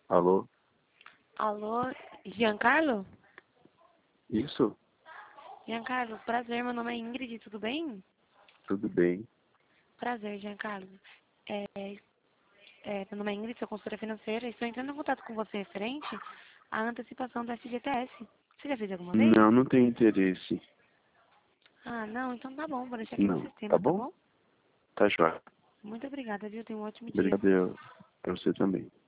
Alô? Alô, Giancarlo? Isso? Giancarlo, prazer, meu nome é Ingrid, tudo bem? Tudo bem. Prazer, Giancarlo. Meu nome é Ingrid, sou consultora financeira e estou entrando em contato com você referente à antecipação do FGTS. Você já fez alguma vez? Não, não tenho interesse. Ah, não, então tá bom, vou deixar aqui no Não. Tá sistema, tá bom? bom? Tá joia. Muito obrigada, viu? Tenha um ótimo dia. Obrigado pra você também.